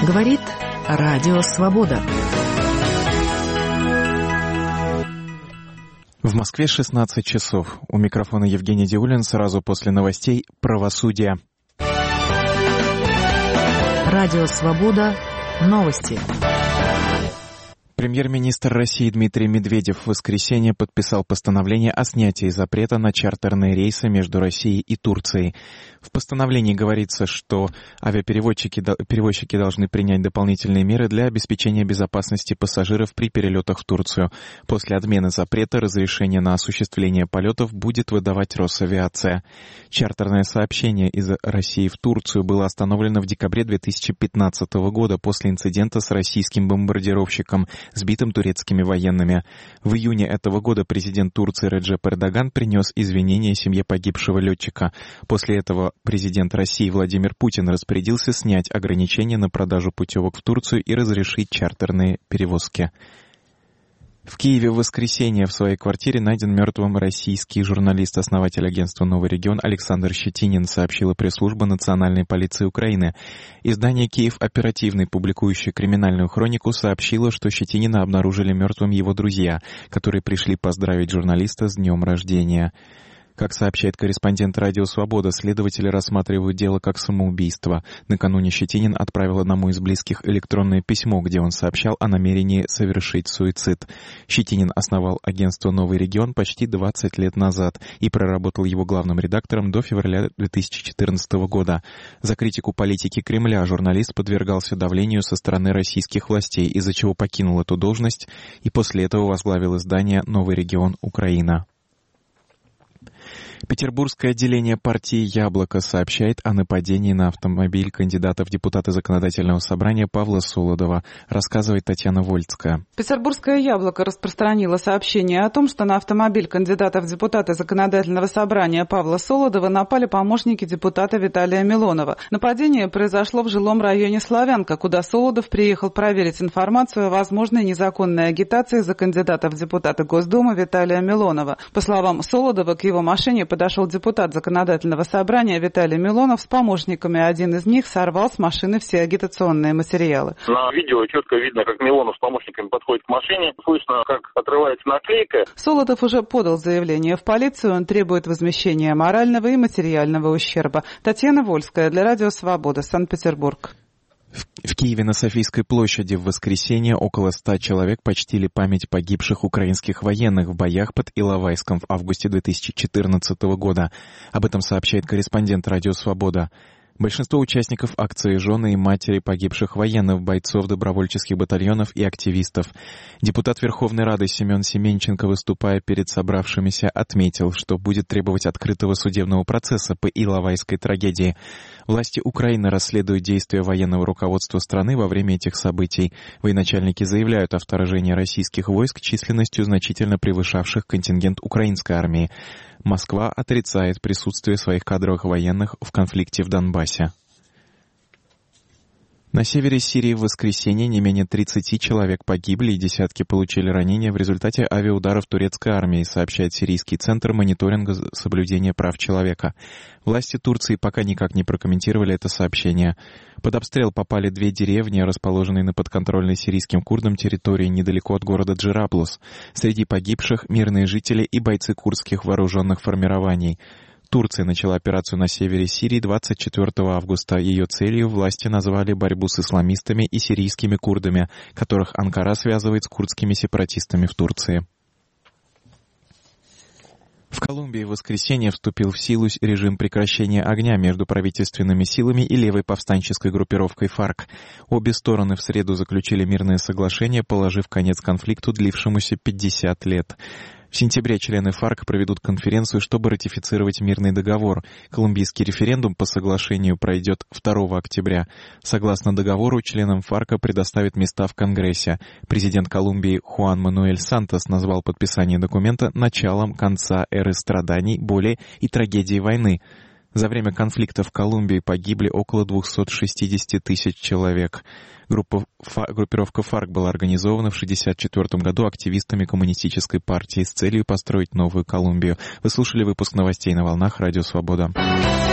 Говорит Радио Свобода. В Москве 16 часов. У микрофона Евгений Диулин. Сразу после новостей «Правосудие». Радио Свобода. Новости. Премьер-министр России Дмитрий Медведев в воскресенье подписал постановление о снятии запрета на чартерные рейсы между Россией и Турцией. В постановлении говорится, что перевозчики должны принять дополнительные меры для обеспечения безопасности пассажиров при перелетах в Турцию. После отмены запрета разрешение на осуществление полетов будет выдавать Росавиация. Чартерное сообщение из России в Турцию было остановлено в декабре 2015 года после инцидента с российским бомбардировщиком, сбитым турецкими военными. В июне этого года президент Турции Реджеп Эрдоган принес извинения семье погибшего летчика. После этого президент России Владимир Путин распорядился снять ограничения на продажу путевок в Турцию и разрешить чартерные перевозки. В Киеве в воскресенье в своей квартире найден мертвым российский журналист, основатель агентства «Новый регион» Александр Щетинин, сообщила пресс-служба Национальной полиции Украины. Издание «Киев Оперативный», публикующее криминальную хронику, сообщило, что Щетинина обнаружили мертвым его друзья, которые пришли поздравить журналиста с днем рождения. Как сообщает корреспондент «Радио Свобода», следователи рассматривают дело как самоубийство. Накануне Щетинин отправил одному из близких электронное письмо, где он сообщал о намерении совершить суицид. Щетинин основал агентство «Новый регион» почти 20 лет назад и проработал его главным редактором до февраля 2014 года. За критику политики Кремля журналист подвергался давлению со стороны российских властей, из-за чего покинул эту должность и после этого возглавил издание «Новый регион Украина». Петербургское отделение партии «Яблоко» сообщает о нападении на автомобиль кандидата в депутаты Законодательного собрания Павла Солодова, рассказывает Татьяна Вольцкая. Петербургское «Яблоко» распространило сообщение о том, что на автомобиль кандидата в депутаты Законодательного собрания Павла Солодова напали помощники депутата Виталия Милонова. Нападение произошло в жилом районе Славянка, куда Солодов приехал проверить информацию о возможной незаконной агитации за кандидата в депутаты Госдумы Виталия Милонова. По словам Солодова, к его машине подошел депутат Законодательного собрания Виталий Милонов с помощниками. Один из них сорвал с машины все агитационные материалы. На видео четко видно, как Милонов с помощниками подходит к машине. Слышно, как отрывается наклейка. Солодов уже подал заявление в полицию. Он требует возмещения морального и материального ущерба. Татьяна Вольская для Радио Свобода, Санкт-Петербург. В Киеве на Софийской площади в воскресенье около 100 человек почтили память погибших украинских военных в боях под Иловайском в августе 2014 года. Об этом сообщает корреспондент «Радио Свобода». Большинство участников акции — жены и матери погибших военных, бойцов добровольческих батальонов и активистов. Депутат Верховной Рады Семен Семенченко, выступая перед собравшимися, отметил, что будет требовать открытого судебного процесса по Иловайской трагедии. Власти Украины расследуют действия военного руководства страны во время этих событий. Военачальники заявляют о вторжении российских войск численностью, значительно превышавших контингент украинской армии. Москва отрицает присутствие своих кадровых военных в конфликте в Донбассе. На севере Сирии в воскресенье не менее 30 человек погибли и десятки получили ранения в результате авиаударов турецкой армии, сообщает Сирийский центр мониторинга соблюдения прав человека. Власти Турции пока никак не прокомментировали это сообщение. Под обстрел попали 2 деревни, расположенные на подконтрольной сирийским курдам территории недалеко от города Джераблус. Среди погибших мирные жители и бойцы курдских вооруженных формирований. Турция начала операцию на севере Сирии 24 августа. Ее целью власти назвали борьбу с исламистами и сирийскими курдами, которых Анкара связывает с курдскими сепаратистами в Турции. В Колумбии в воскресенье вступил в силу режим прекращения огня между правительственными силами и левой повстанческой группировкой ФАРК. Обе стороны в среду заключили мирное соглашение, положив конец конфликту, длившемуся 50 лет. В сентябре члены ФАРК проведут конференцию, чтобы ратифицировать мирный договор. Колумбийский референдум по соглашению пройдет 2 октября. Согласно договору, членам ФАРКа предоставят места в Конгрессе. Президент Колумбии Хуан Мануэль Сантос назвал подписание документа началом конца эры страданий, боли и трагедии войны. За время конфликта в Колумбии погибли около 260 тысяч человек. Группировка ФАРК была организована в 1964 году активистами Коммунистической партии с целью построить новую Колумбию. Вы слушали выпуск новостей на волнах Радио Свобода.